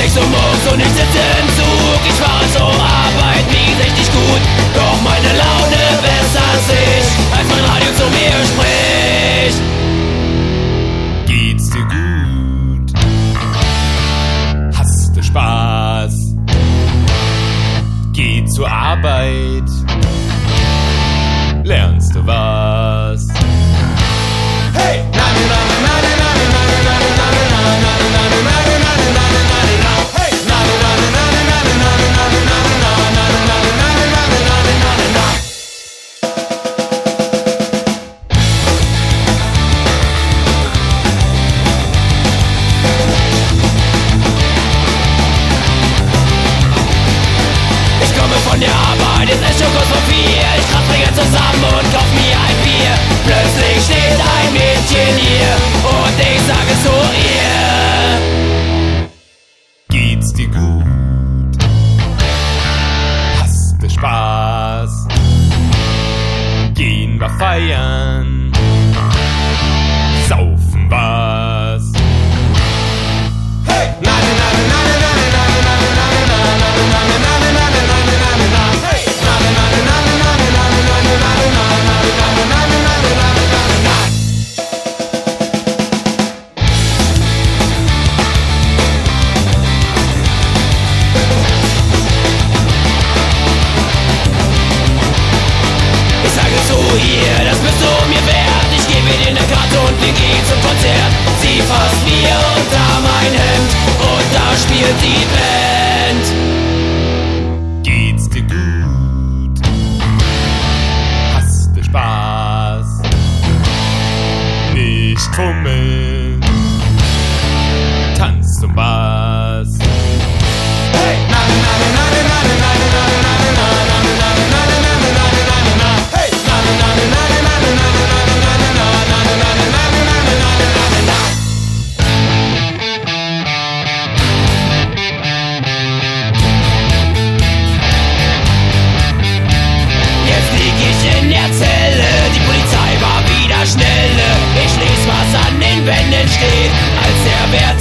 ich so mucks und ich sitze im Zug. Ich fahre zur Arbeit, mir geht's richtig gut. Doch meine Laune bessert sich, als mein Radio zu mir spricht. Geht's dir gut? Hast du Spaß? Geh zur Arbeit. Lernst du was? Hey! Von der Arbeit ist es schon kurz vor 4. Ich bringe zusammen und kauf mir ein Bier. Plötzlich steht ein Mädchen hier und ich sage zu ihr: Geht's dir gut? Hast du Spaß? Gehen wir feiern? Saufen was? Hey! Das bist du mir wert. Ich gebe dir eine Karte und wir gehen zum Konzert. Sie fasst mir unter mein Hemd und da spielt die Band. Geht's dir gut? Hast du Spaß? Nicht fummeln, tanz zum Bass. Hey! Schnelle, ich lese, was an den Wänden steht, als der Wärter